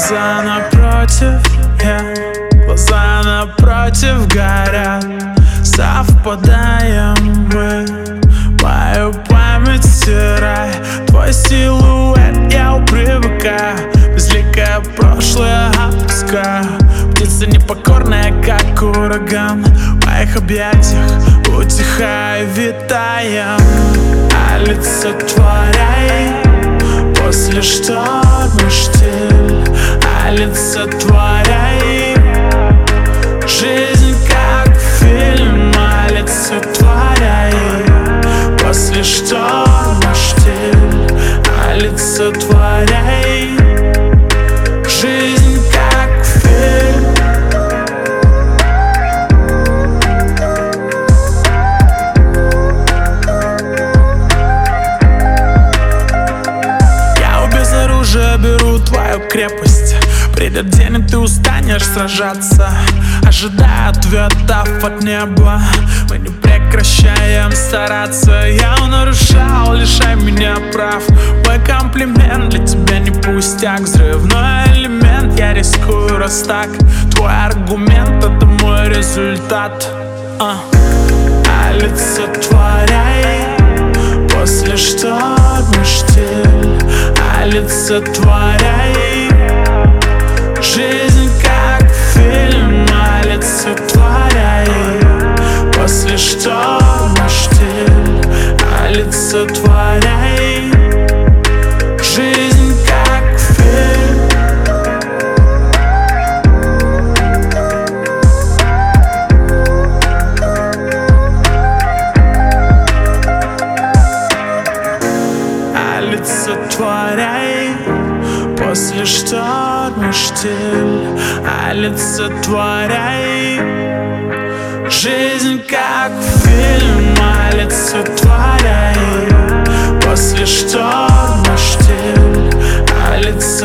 Глаза напротив, глаза напротив горят. Совпадаем мы, мою память стирай. Твой силуэт я привыкаю, безликое прошлое отпускаю. Птица непокорная, как ураган, в моих объятиях утихай, витаем. Олицетворяй после шторма штиль. Олицетворяй жизнь как фильм. Олицетворяй после шторма штиль. Олицетворяй жизнь как фильм. Я без оружия беру твою крепость. Придет день, и ты устанешь сражаться, ожидая ответов от неба. Мы не прекращаем стараться. Я нарушал, лишай меня прав. Мой комплимент для тебя не пустяк. Взрывной элемент, я рискую, раз так. Твой аргумент — это мой результат. Олицетворяй после шторма штиль. Олицетворяй жизнь как фильм. Олицетворяй после шторма штиль. Олицетворяй жизнь как фильм. Олицетворяй после шторма штиль. Олицетворяй жизнь как фильм. Олицетворяй после шторма штиль. Олицетворяй